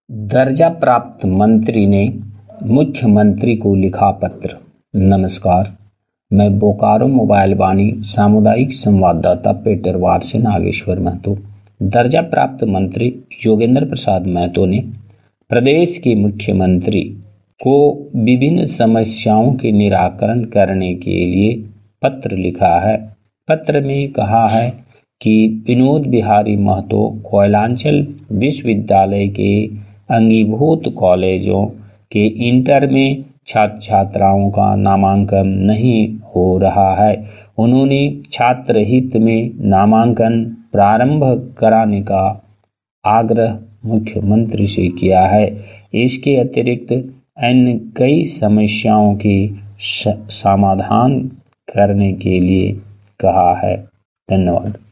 दर्जा प्राप्त मंत्री ने मुख्यमंत्री को लिखा पत्र। नमस्कार, मैं बोकारो मोबाइल वाणी सामुदायिक संवाददाता पेटरवार से नागेश्वर महतो। दर्जा प्राप्त मंत्री योगेंद्र प्रसाद महतो ने प्रदेश के मुख्यमंत्री को विभिन्न समस्याओं के निराकरण करने के लिए पत्र लिखा है। पत्र में कहा है कि विनोद बिहारी महतो कोयलांचल विश्वविद्यालय के अंगीभूत कॉलेजों के इंटर में छात्र छात्राओं का नामांकन नहीं हो रहा है। उन्होंने छात्र हित में नामांकन प्रारंभ कराने का आग्रह मुख्यमंत्री से किया है। इसके अतिरिक्त अन्य कई समस्याओं के समाधान करने के लिए कहा है। धन्यवाद।